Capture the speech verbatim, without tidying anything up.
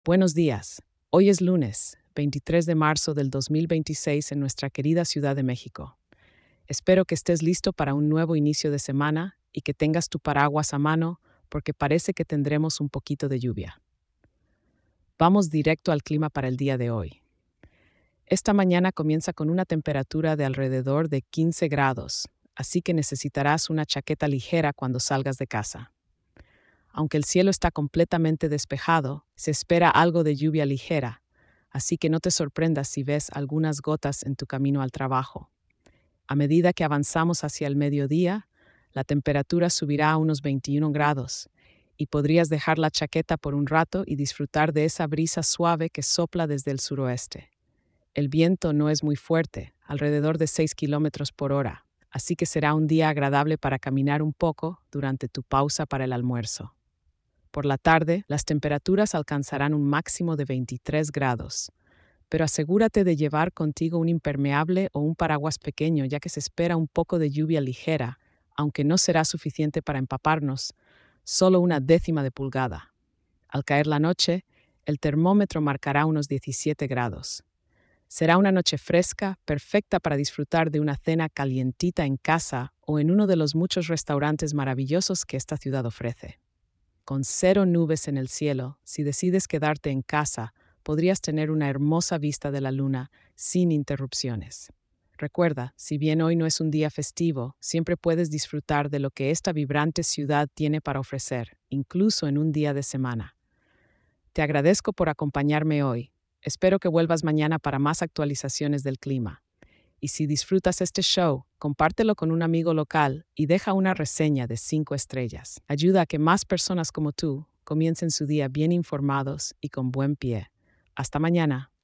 Buenos días. Hoy es lunes, veintitrés de marzo del dos mil veintiséis en nuestra querida Ciudad de México. Espero que estés listo para un nuevo inicio de semana y que tengas tu paraguas a mano porque parece que tendremos un poquito de lluvia. Vamos directo al clima para el día de hoy. Esta mañana comienza con una temperatura de alrededor de quince grados, así que necesitarás una chaqueta ligera cuando salgas de casa. Aunque el cielo está completamente despejado, se espera algo de lluvia ligera, así que no te sorprendas si ves algunas gotas en tu camino al trabajo. A medida que avanzamos hacia el mediodía, la temperatura subirá a unos veintiún grados y podrías dejar la chaqueta por un rato y disfrutar de esa brisa suave que sopla desde el suroeste. El viento no es muy fuerte, alrededor de seis kilómetros por hora, así que será un día agradable para caminar un poco durante tu pausa para el almuerzo. Por la tarde, las temperaturas alcanzarán un máximo de veintitrés grados, pero asegúrate de llevar contigo un impermeable o un paraguas pequeño, ya que se espera un poco de lluvia ligera, aunque no será suficiente para empaparnos, solo una décima de pulgada. Al caer la noche, el termómetro marcará unos diecisiete grados. Será una noche fresca, perfecta para disfrutar de una cena calientita en casa o en uno de los muchos restaurantes maravillosos que esta ciudad ofrece. Con cero nubes en el cielo, si decides quedarte en casa, podrías tener una hermosa vista de la luna sin interrupciones. Recuerda, si bien hoy no es un día festivo, siempre puedes disfrutar de lo que esta vibrante ciudad tiene para ofrecer, incluso en un día de semana. Te agradezco por acompañarme hoy. Espero que vuelvas mañana para más actualizaciones del clima. Y si disfrutas este show, compártelo con un amigo local y deja una reseña de cinco estrellas. Ayuda a que más personas como tú comiencen su día bien informados y con buen pie. Hasta mañana.